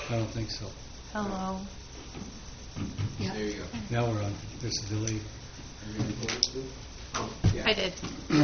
I don't think so. Hello. Yeah. There you go. Now we're on. There's a delay. Are you going to vote too? Oh, yeah. I did.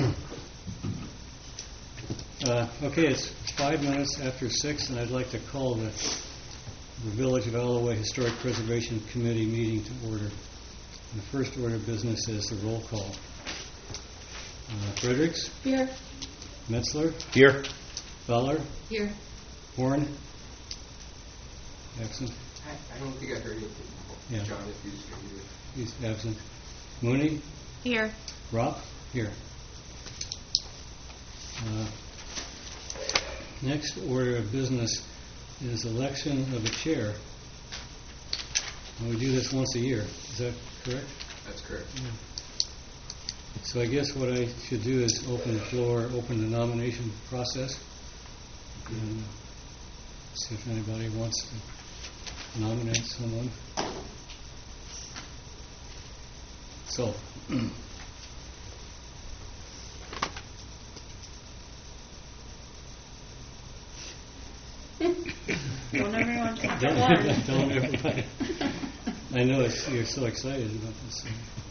Okay, it's 5 minutes after 6, and I'd like to call the Village of Alloway Historic Preservation Committee meeting to order. And the first order of business is the roll call. Fredericks? Here. Metzler? Here. Fowler? Here. Horn? Absent? I don't think I heard anything. Yeah. John, if you just heard you. He's absent. Mooney? Here. Ropp? Here. Next order of business is election of a chair. And we do this once a year. Is that correct? That's correct. Yeah. So I guess what I should do is open the floor, open the nomination process, and see if anybody wants to nominate someone. So, Don't everyone talk don't, at once. don't everybody. I know you're so excited about this.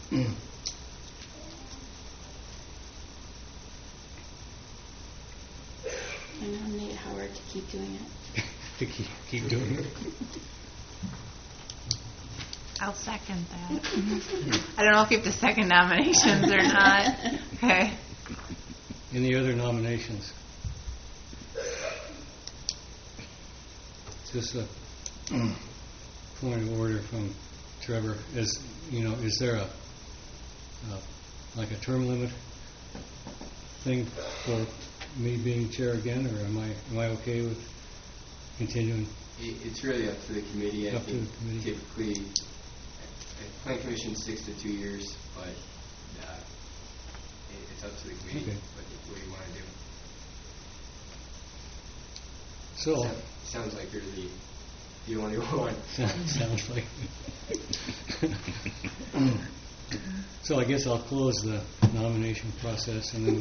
I nominate Howard to keep doing it. To keep doing it. I'll second that. I don't know if you have to second nominations or not. Okay. Any other nominations? Just a point of order from Trevor. Is there a like a term limit thing for me being chair again, or am I okay with continuing? It's really up to the committee. I Up to think the committee. typically, Plan Commission 6 to 2 years, but it's up to the committee. Okay. What do you want to do? So Sounds like you're the only one. sounds like. So I guess I'll close the nomination process, and then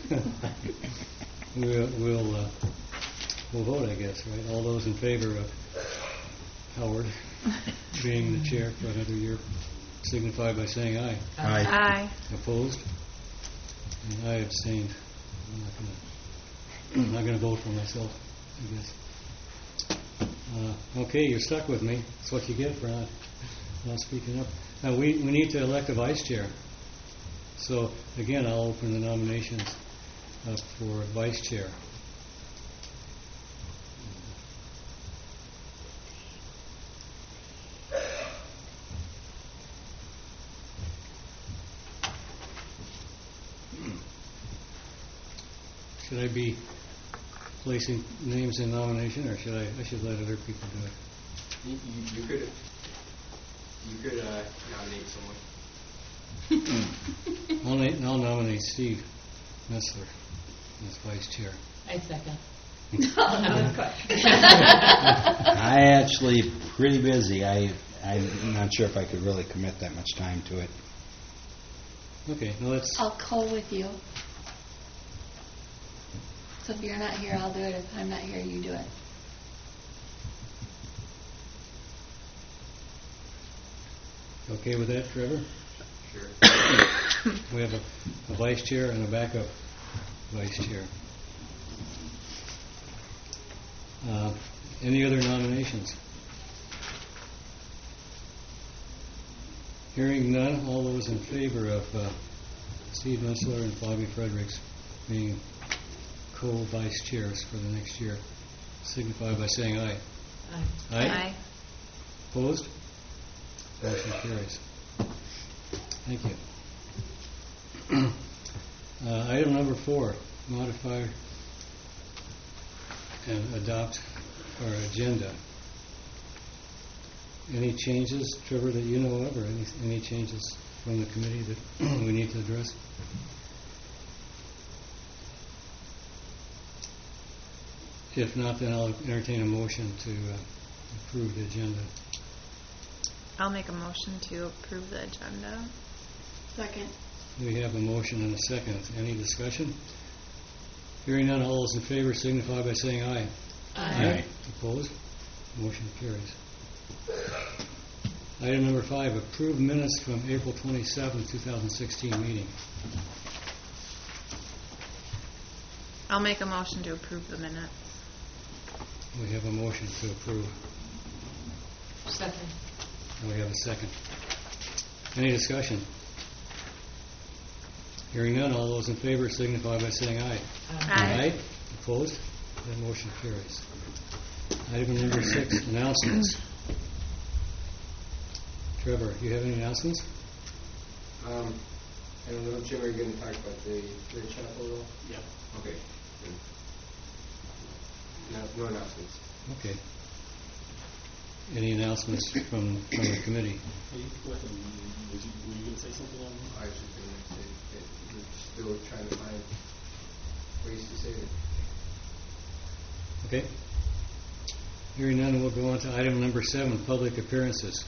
we'll vote, I guess, right? All those in favor of Howard being the chair for another year signify by saying aye. Aye. Aye. Opposed? And I abstained. I'm not going to vote for myself, I guess. Okay, you're stuck with me. That's what you get for not speaking up. Now, we need to elect a vice chair. So, again, I'll open the nominations up for vice chair. Should I be placing names in nomination, or should I should let other people do it? You could nominate someone. I'll nominate Steve Metzler as vice chair. I second. I actually pretty busy. I'm not sure if I could really commit that much time to it. Okay, now let's. I'll call with you. So if you're not here, I'll do it. If I'm not here, you do it. Okay with that, Trevor? Sure. We have a vice chair and a backup vice chair. Any other nominations? Hearing none, all those in favor of Steve Metzler and Bobby Fredericks being co-vice chairs for the next year signify by saying aye. Aye. Aye. Opposed? Motion carries. Thank you. Item number 4, modify and adopt our agenda. Any changes, Trevor, that you know of, or any changes from the committee that we need to address? If not, then I'll entertain a motion to approve the agenda. I'll make a motion to approve the agenda. Second. We have a motion and a second. Any discussion? Hearing none, all those in favor signify by saying aye. Aye. Opposed? Motion carries. Item number 5, approve minutes from April 27, 2016 meeting. I'll make a motion to approve the minutes. We have a motion to approve. Second. We have a second. Any discussion? Hearing none, all those in favor signify by saying aye. Aye. Opposed? That motion carries. Item number 6, announcements. Trevor, you have any announcements? I don't know, Jim, are you going to talk about the chapel at all? Yeah. Okay. No announcements. Okay. Any announcements from the committee? Hey, were you going to say something on I was just going to say that we're still trying to find ways to save it. Okay. Hearing none, we'll go on to item number 7, public appearances.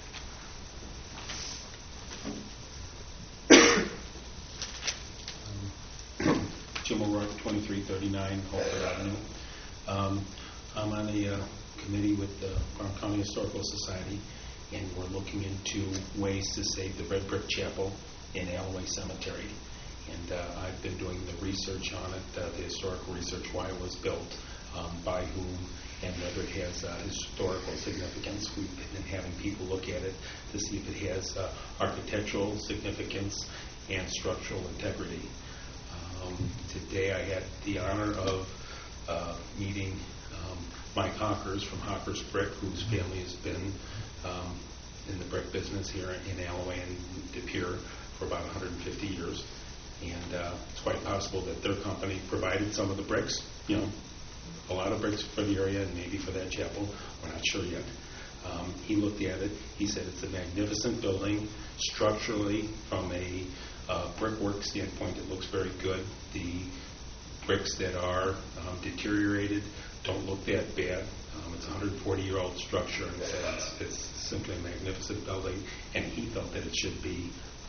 Jim O'Rourke, 2339 Holford Avenue. I'm on a committee with the Farm County Historical Society, and we're looking into ways to save the red brick chapel in Alloway Cemetery. And I've been doing the research on it, the historical research, why it was built, by whom, and whether it has historical significance. We've been having people look at it to see if it has architectural significance and structural integrity. Today I had the honor of meeting Mike Hockers from Hockers Brick, whose family has been in the brick business here in Alloway and De Pere for about 150 years. And it's quite possible that their company provided some of the bricks, a lot of bricks for the area and maybe for that chapel. We're not sure yet. He looked at it. He said it's a magnificent building. Structurally, from a brickwork standpoint, it looks very good. The bricks that are deteriorated don't look that bad. It's a 140-year-old structure, and it's simply a magnificent building. And he felt that it should be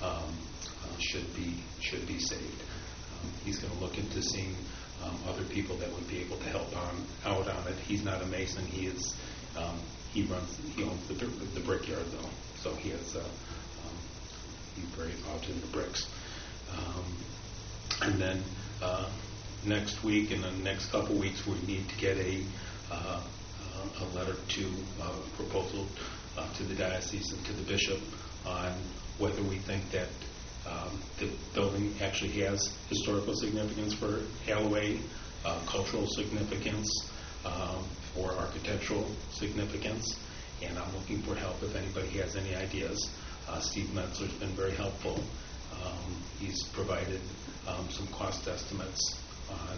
saved. He's going to look into seeing other people that would be able to help out on it. He's not a mason. He owns the brickyard though, so he has he's very involved in the bricks. And then next week and the next couple weeks, we need to get a letter to proposal to the diocese and to the bishop on whether we think that the building actually has historical significance for Alloway, cultural significance, or architectural significance. And I'm looking for help if anybody has any ideas. Steve Metzler's been very helpful. He's provided some cost estimates on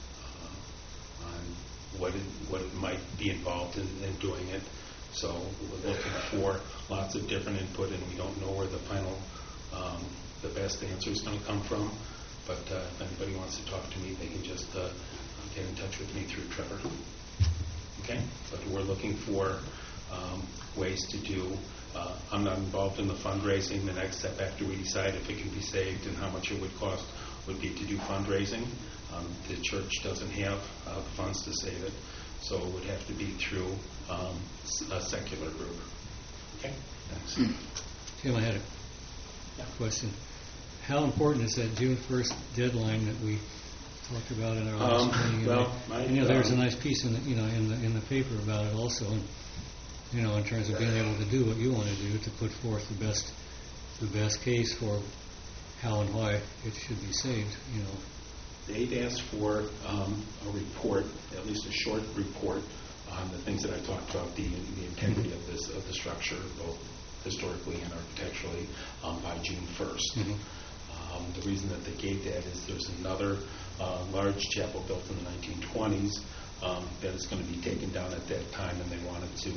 what it might be involved in doing it. So we're looking for lots of different input, and we don't know where the final, the best answer is going to come from. But if anybody wants to talk to me, they can just get in touch with me through Trevor. Okay? But we're looking for ways to do. I'm not involved in the fundraising. The next step after we decide if it can be saved and how much it would cost would be to do fundraising. The church doesn't have funds to save it, so it would have to be through a secular group. Okay? Thanks. Tim, I had a question. How important is that June 1st deadline that we talked about in our last meeting? There's a nice piece in the paper about it also, and in terms of being able to do what you want to do, to put forth the best case for how and why it should be saved. They've asked for a report, at least a short report, on the things that I talked about, the integrity of the structure, both historically and architecturally, by June 1st. Mm-hmm. The reason that they gave that is there's another large chapel built in the 1920s that is going to be taken down at that time, and they wanted to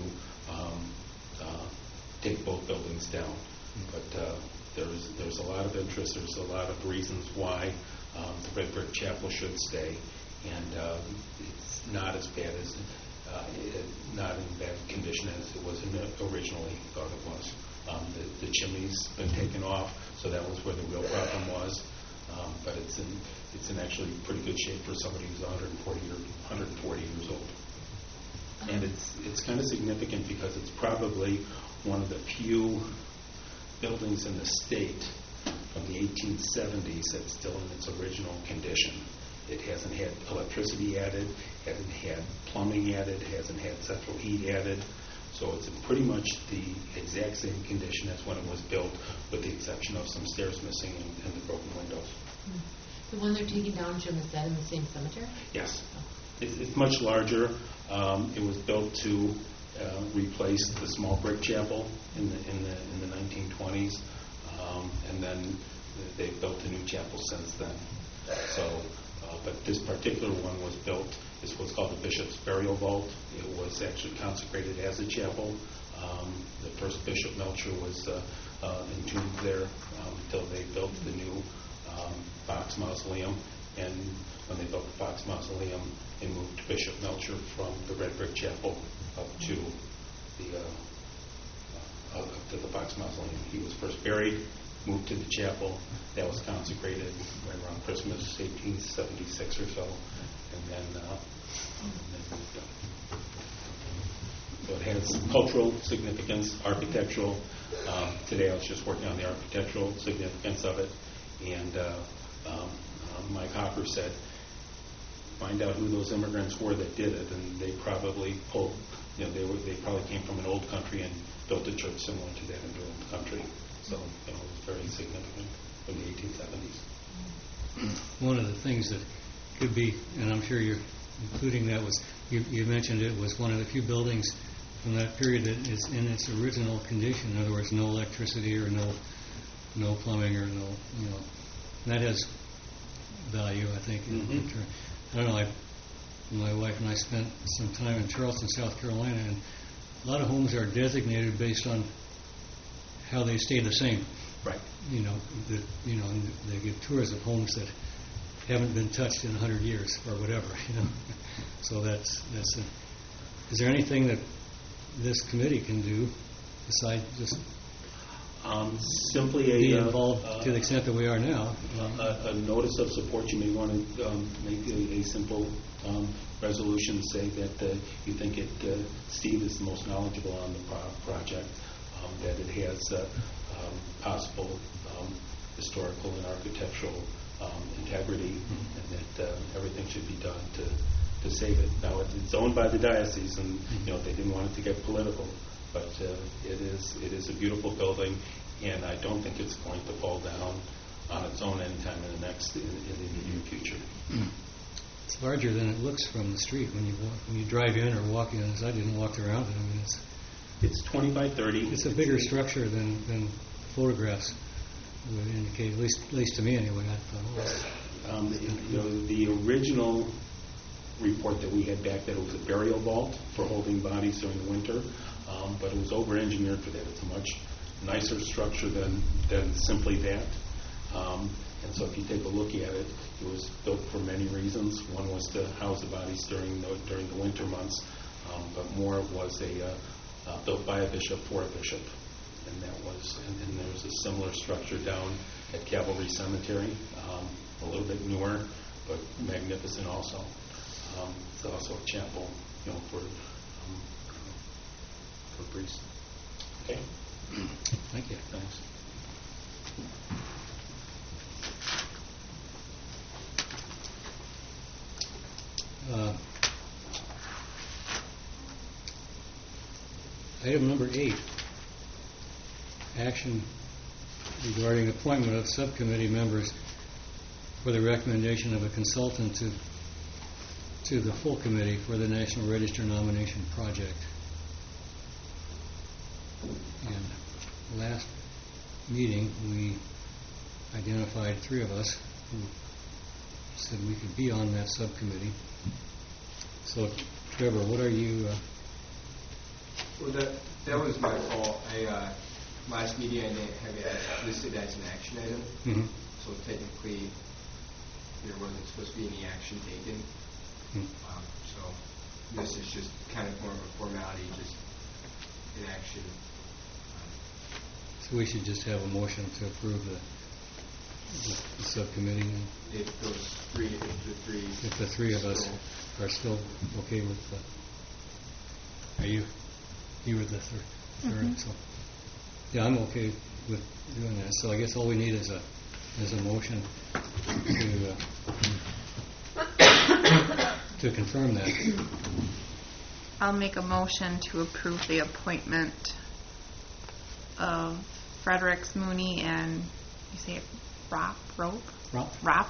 take both buildings down. But there's a lot of interest. There's a lot of reasons why the red brick chapel should stay, and it's not as bad as not in bad condition as it was originally thought it was. The chimney's been taken off, so that was where the real problem was. But it's in actually pretty good shape for somebody who's 140 years old. And it's kind of significant because it's probably one of the few buildings in the state from the 1870s that's still in its original condition. It hasn't had electricity added, hasn't had plumbing added, hasn't had central heat added. So it's in pretty much the exact same condition as when it was built, with the exception of some stairs missing and the broken windows. The one they're taking down, Jim, is that in the same cemetery? Yes. It's much larger. It was built to replace the small brick chapel in the 1920s, and then they built a new chapel since then. So, but this particular one was built. It's what's called the Bishop's Burial Vault. It was actually consecrated as a chapel. The first Bishop Melcher was entombed there until they built the new Fox Mausoleum. And when they built the Fox Mausoleum, they moved Bishop Melcher from the red brick chapel up to the Fox Mausoleum. He was first buried, moved to the chapel. That was consecrated right around Christmas, 1876 or so, and then moved up. So it has cultural significance, architectural. Today I was just working on the architectural significance of it, and Mike Hopper said, find out who those immigrants were that did it, and they probably pulled, they probably came from an old country and built a church similar to that in their own country. So it was very significant in the 1870s. One of the things that could be, and I'm sure you're including that, was you mentioned it was one of the few buildings from that period that is in its original condition. In other words, no electricity or no plumbing or no, and that has value, I think. Mm-hmm. I don't know, my wife and I spent some time in Charleston, South Carolina, and a lot of homes are designated based on how they stay the same. Right. And they give tours of homes that haven't been touched in 100 years or whatever. So that's. Is there anything that this committee can do besides just Simply be involved to the extent that we are now? A notice of support. You may want to make a simple resolution, say that you think Steve is the most knowledgeable on the project, that it has possible historical and architectural integrity, and that everything should be done to save it. Now, it's owned by the diocese, and they didn't want it to get political, but it is a beautiful building, and I don't think it's going to fall down on its own anytime in the near future. It's larger than it looks from the street when you drive in or walk in. As I didn't walk around it. I mean, it's 20 by 30. It's a bigger structure than photographs would indicate. At least to me, anyway. I thought. The original report that we had back, that it was a burial vault for holding bodies during the winter, but it was over-engineered for that. It's a much nicer structure than simply that. And so if you take a look at it, it was built for many reasons. One was to house the bodies during the winter months, but more it was built by a bishop for a bishop. And there was a similar structure down at Cavalry Cemetery, a little bit newer, but magnificent also. It's also a chapel, for priests. Okay. Thank you. Thanks. Item number 8, action regarding appointment of subcommittee members for the recommendation of a consultant to the full committee for the National Register nomination project. And last meeting, we identified 3 of us who said we could be on that subcommittee. So, Trevor, what are you... Well, that was my fault. Last meeting I didn't have it listed as an action item, Mhm. so technically there wasn't supposed to be any action taken. So this is just kind of more of a formality, just an action. So we should just have a motion to approve the subcommittee, If those 3, if the 3 of us are still okay with You were the third, Mhm. so, yeah, I'm okay with doing that. So I guess all we need is a motion to confirm that. I'll make a motion to approve the appointment of Fredericks Mooney and, you say it, Rope? Rob?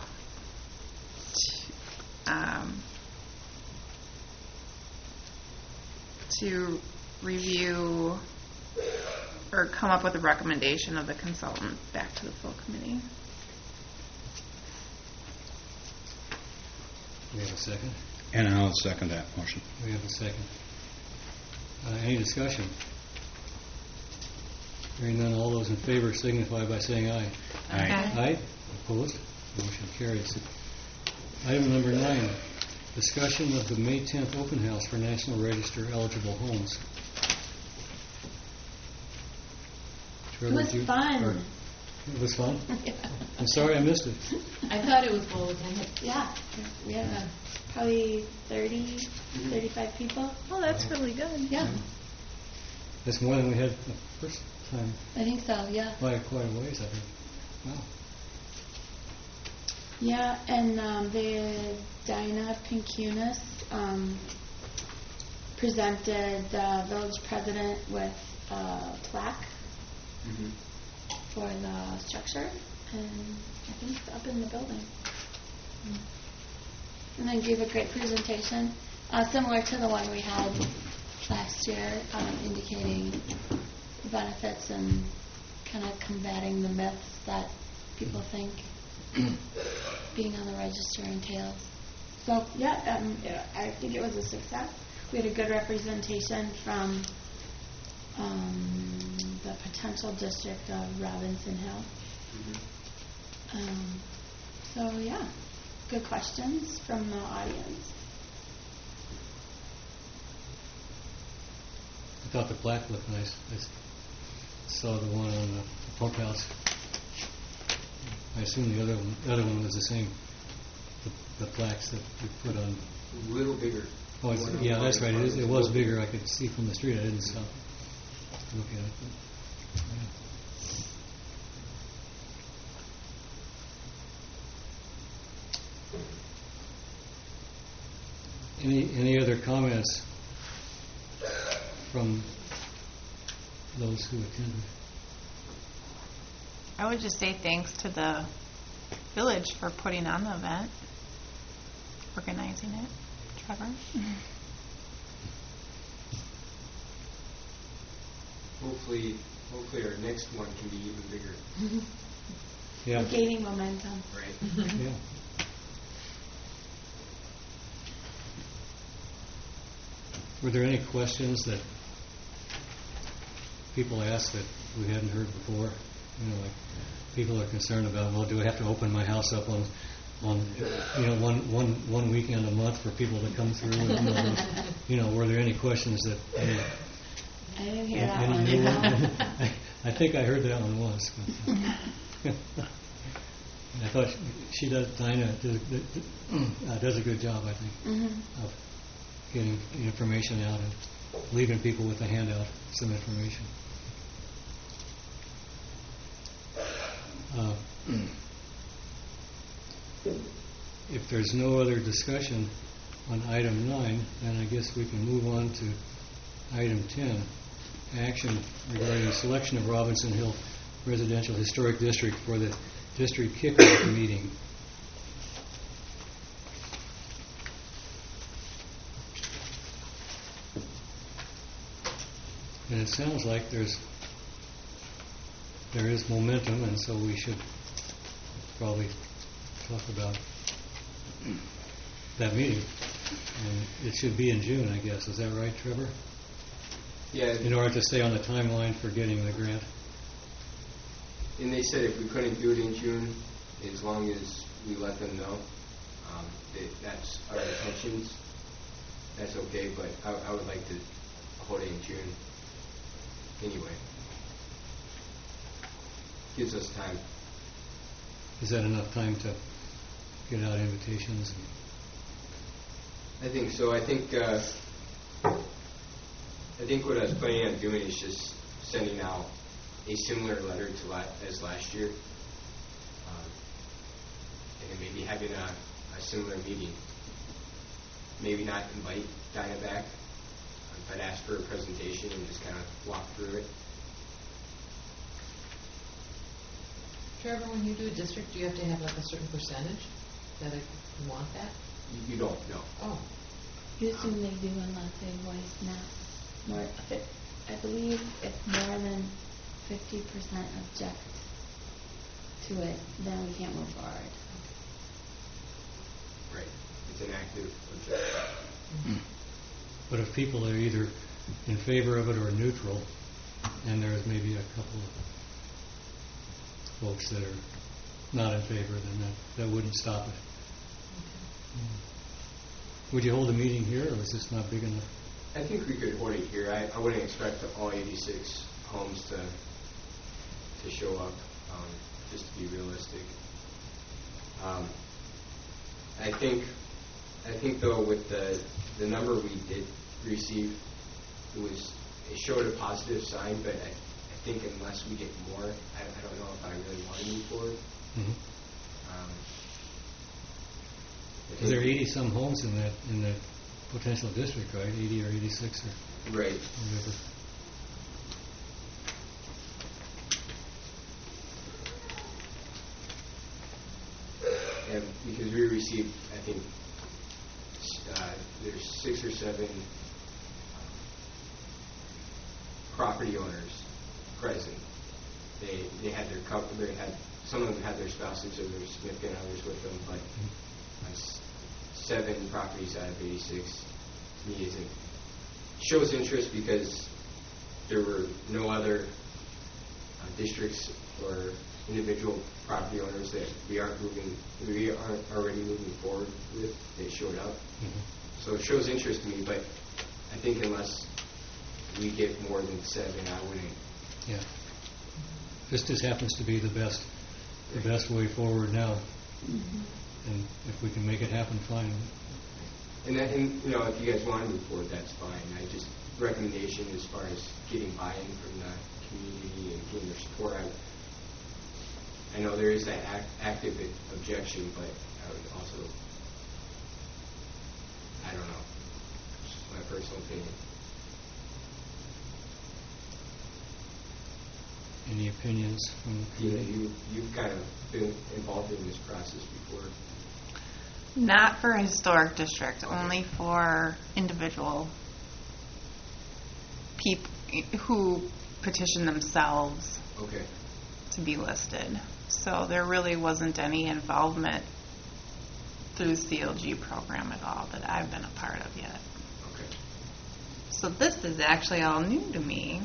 To review or come up with a recommendation of the consultant back to the full committee. We have a second? And I'll second that motion. We have a second. Any discussion? Hearing none, all those in favor signify by saying aye. Aye. Aye. Opposed? Motion carries. Item number 9, discussion of the May 10th open house for National Register eligible homes. It was fun. It was fun? Yeah. I'm sorry I missed it. I thought it was well attended. Yeah, we had probably 30, 35 people. Oh, that's really good. Yeah, That's more than we had the first time, I think so, yeah. by quite a ways, I think. Wow. Yeah, and the Dinah Pinkunis presented the village president with a plaque Mhm. for the structure, and I think it's up in the building. And then gave a great presentation, similar to the one we had last year, indicating the benefits and kind of combating the myths that people think being on the register entails. So, yeah, I think it was a success. We had a good representation from the potential district of Robinson Hill. Mhm. So, yeah, good questions from the audience. I thought the plaque looked nice. I saw the one on the pump house. I assume the other one was the same. The plaques that we put on. A little bigger. Oh, yeah, that's right. It was bigger. I could see from the street. I didn't stop to look at it. But, yeah. Any other comments from those who attended? I would just say thanks to the village for putting on the event, organizing it. Trevor? Hopefully our next one can be even bigger. Yeah. We're gaining momentum. Right. Yeah. Were there any questions that people asked that we hadn't heard before? You know, like people are concerned about, well, do I have to open my house up on one weekend a month for people to come through? And, you know, were there any questions that? I didn't hear that any one. new one? I think I heard that one once. But, I thought Dinah does a good job, I think, Mm-hmm. of getting information out and leaving people with a handout, some information. If there's no other discussion on item 9, then I guess we can move on to item 10, action regarding the selection of Robinson Hill Residential Historic District for the district kickoff meeting. And it sounds like there is momentum, and so we should probably talk about that meeting. And it should be in June, I guess. Is that right, Trevor? Yeah. In order to stay on the timeline for getting the grant. And they said if we couldn't do it in June, as long as we let them know, that's our intentions, that's okay, but I would like to hold it in June anyway. Gives us time. Is that enough time to get out invitations? I think so. I think I think what I was planning on doing is just sending out a similar letter to as last year, and then maybe having a similar meeting. Maybe not invite Dinah back, but ask for a presentation and just kind of walk through it. Trevor, when you do a district, do you have to have like a certain percentage that you want that? You don't know. Oh, You assume they do unless they voice not more, I believe if more than 50% object to it, then we can't move forward. Right. It's an active objection. But if people are either in favor of it or neutral, and there's maybe a couple of folks that are not in favor, then that wouldn't stop it. Would you hold a meeting here, or is this not big enough? I think we could hold it here. I wouldn't expect all 86 homes to show up, just to be realistic. I think though with the number we did receive, it showed a positive sign, but I think unless we get more, I don't know if I really want to move forward. Mm-hmm. I think There are 80-some homes in that potential district, right? 80 or 86 or right. whatever. And because we received, I think, there's 6 or 7 property owners present. They had their couple. They had some of them had their spouses or their significant others with them, but 7 properties out of 86 to me shows interest because there were no other districts or individual property owners that we aren't already moving forward with. They showed up, so it shows interest to me. But I think unless we get more than 7, I wouldn't. Yeah. This just happens to be the best way forward now. Mm-hmm. And if we can make it happen, fine. And if you guys want to move forward, that's fine. I just recommendation as far as getting buy-in from the community and getting their support. I know there is that active objection, but I would also, I don't know, just my personal opinion. Any opinions from the community? You've kind of been involved in this process before. Not for historic district, Okay. only for individual people who petition themselves Okay. to be listed. So there really wasn't any involvement through the CLG program at all that I've been a part of yet. Okay. So this is actually all new to me.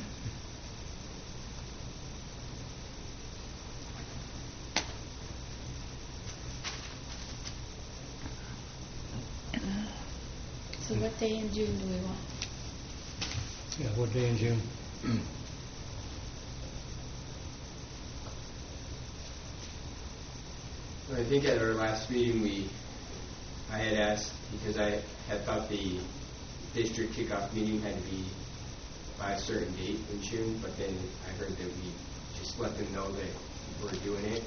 So what day in June do we want? Yeah, what day in June? I think at our last meeting, I had asked, because I had thought the district kickoff meeting had to be by a certain date in June, but then I heard that we just let them know that we're doing it.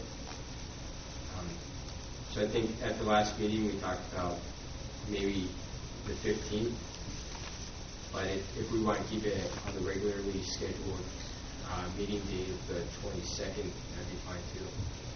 So I think at the last meeting, we talked about maybe the 15th, but if we want to keep it on the regularly scheduled meeting date of the 22nd, that'd be fine too.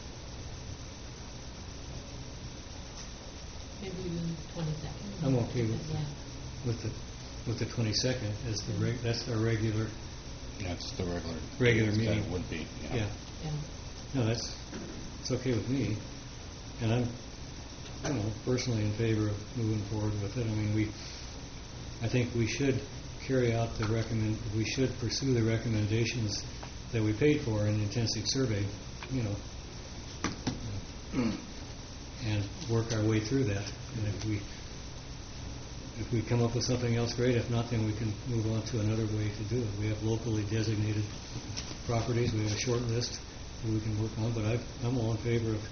maybe we do the 22nd. I'm okay with Yeah. with the 22nd as that's our regular That's the regular that meeting. would be. Yeah. Yeah. No, it's okay with me, and I'm personally in favor of moving forward with it. I mean, I think we should carry out we should pursue the recommendations that we paid for in the intensive survey, and work our way through that. And if we come up with something else, great. If not, then we can move on to another way to do it. We have locally designated properties. We have a short list that we can work on. But I'm all in favor of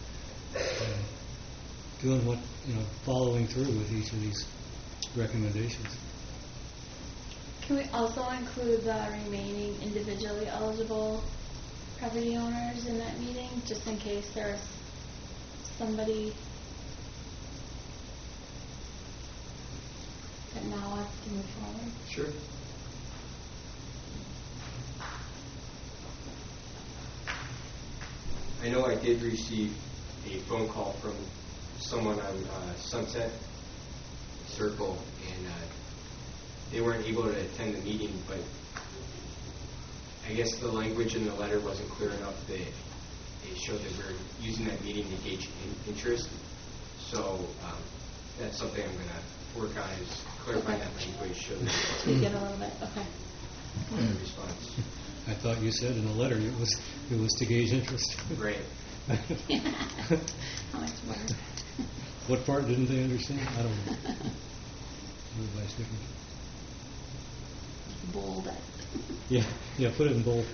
doing following through with each of these recommendations. Can we also include the remaining individually eligible property owners in that meeting, just in case there's somebody that now wants to move forward? Sure. I know I did receive a phone call from someone on Sunset Circle, and they weren't able to attend the meeting, but I guess the language in the letter wasn't clear enough that it showed that we're using that meeting to gauge interest. So that's something I'm going to work on, is clarifying that language so that We get a little bit, okay. the response. I thought you said in the letter it was to gauge interest. Right. How much more? What part didn't they understand? I don't know. Everybody's different. Bold. Yeah, put it in bold.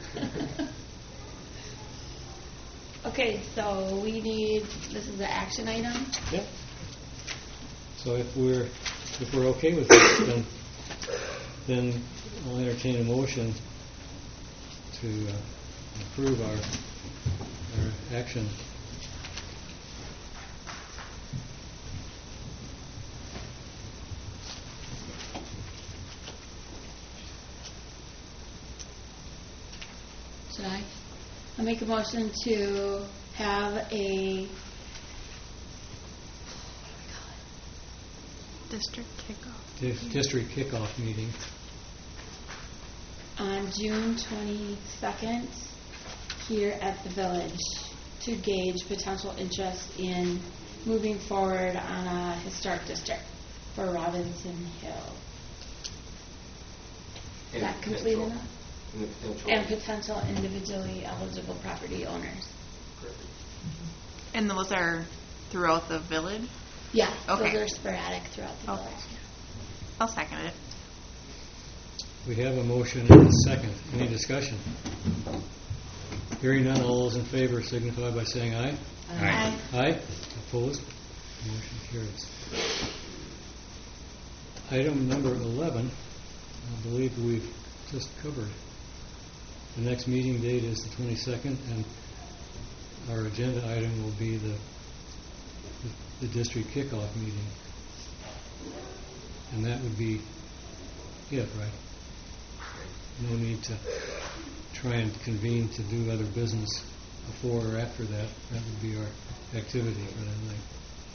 Okay, so we need, this is the action item. Yep. So if we're okay with this, then I'll entertain a motion to approve our action. Should I? I'll make a motion to have a District kickoff. District kickoff meeting. on June 22nd here at the village to gauge potential interest in moving forward on a historic district for Robinson Hill. Is that complete potential- enough? And the potential. And potential individually eligible property owners. Correct. And those are throughout the village? Yeah, Okay. those are sporadic throughout the Okay. village. I'll second it. We have a motion and a second. Any discussion? Hearing none, all those in favor signify by saying aye. Aye. Aye. Opposed? Motion carries. Item number 11, I believe we've just covered. The next meeting date is the 22nd, and our agenda item will be the district kickoff meeting. And that would be it, right? No need to try and convene to do other business before or after that. That would be our activity for that night.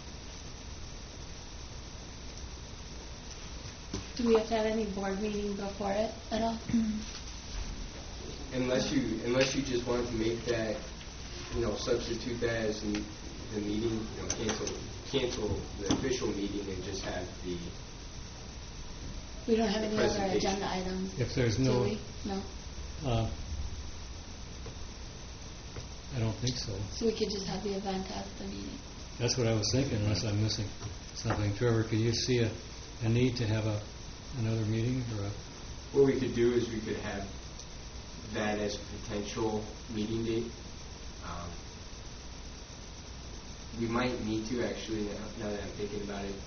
Do we have to have any board meeting before it at all? Unless you just wanted to make that, substitute that as the meeting, cancel the official meeting and just have the. We don't have any other Presentation. agenda items. If there's Do no, we? No. I don't think so. So we could just have the event as the meeting. That's what I was thinking, unless I'm missing something. Trevor, could you see a need to have another meeting or a? What we could do is we could have that as a potential meeting date. We might need to actually, now that I'm thinking about it,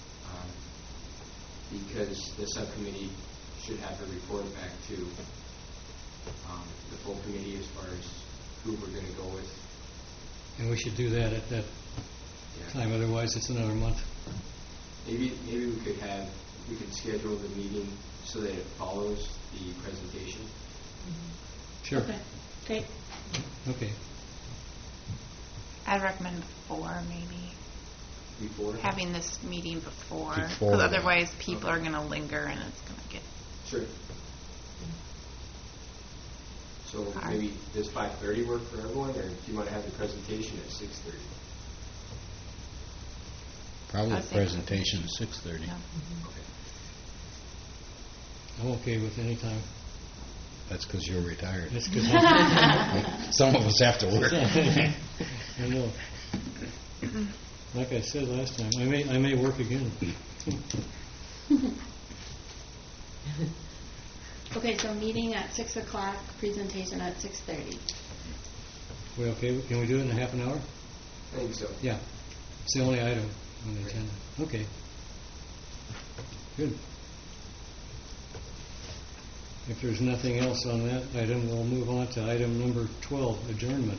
because the subcommittee should have a report back to the full committee as far as who we're going to go with. And we should do that at that Yeah. time, otherwise it's another month. Maybe we could schedule the meeting so that it follows the presentation. Sure. Okay, great. Okay. I'd recommend before, maybe. Before? Having this meeting before. Before. Because otherwise people are going to linger and it's going to get... Sure. So Alright. maybe does 5:30 work for everyone, or do you want to have the presentation at 6:30? Probably I'd the say- presentation at 6:30. Yeah. Okay. I'm okay with any time. That's because you're retired. That's good. Some of us have to work. I know. Like I said last time, I may work again. Okay, so meeting at 6 o'clock, presentation at 6:30. We okay? Can we do it in a half an hour? I think so. Yeah. It's the only item on the agenda. Okay. Good. If there's nothing else on that item, we'll move on to item number 12, adjournment.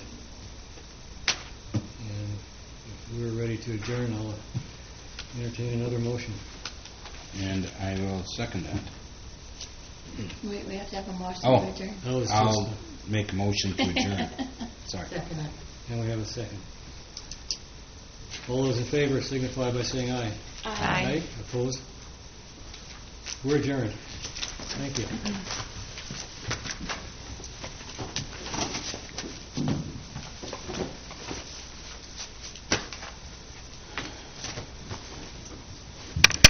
And if we're ready to adjourn, I'll entertain another motion. And I will second that. We have to have a motion Oh. to adjourn. Oh, it's I'll just, make a motion to adjourn. Sorry. Second it. and we have a second. All those in favor signify by saying aye. Aye. Opposed? We're adjourned. Thank you.